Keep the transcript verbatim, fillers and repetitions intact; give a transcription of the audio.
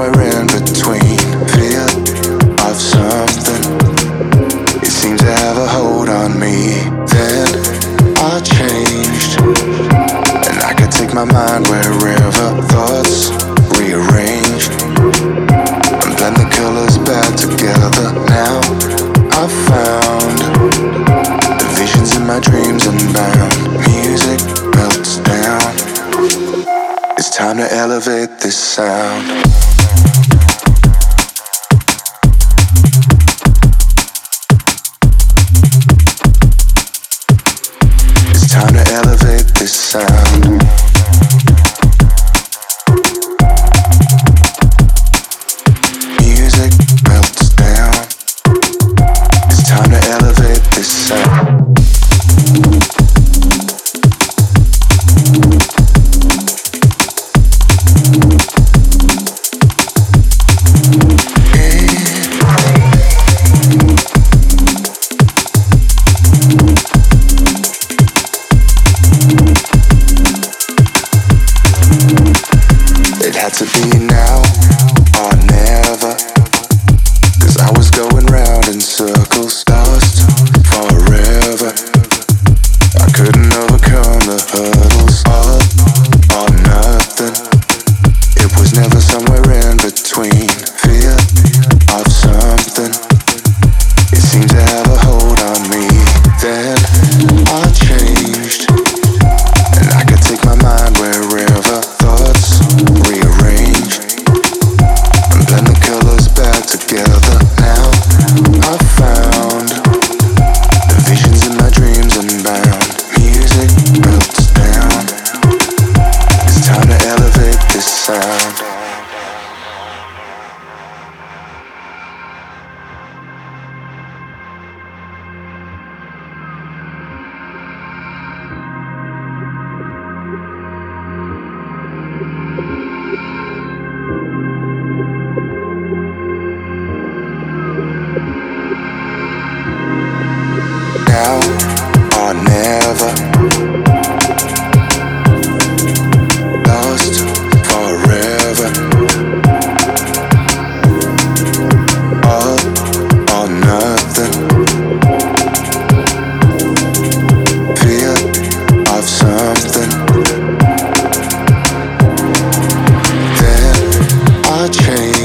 somewhere in between. Fear of something, it seemed to have a hold on me. Then I changed, and I could take my mind wherever. Thoughts rearranged and blend the colors back together. Now I've found the visions in my dreams unbound. Music melts down. It's time to elevate this sound. It's time to elevate this sound. Music melts down. It's time to elevate this sound. It had to be now or never, 'cause I was going round in circles, lost forever. I couldn't overcome the hurdles. All or nothing, it was never somewhere in between. Fear of something, it seemed to have a hold on me. Then I changed, and I could take my mind wherever. Thoughts rearranged and blend the colors back together. Now I found the visions in my dreams unbound. Music melts down. It's time to elevate this sound. Now or never, lost forever. All or nothing, fear of something. Then I changed.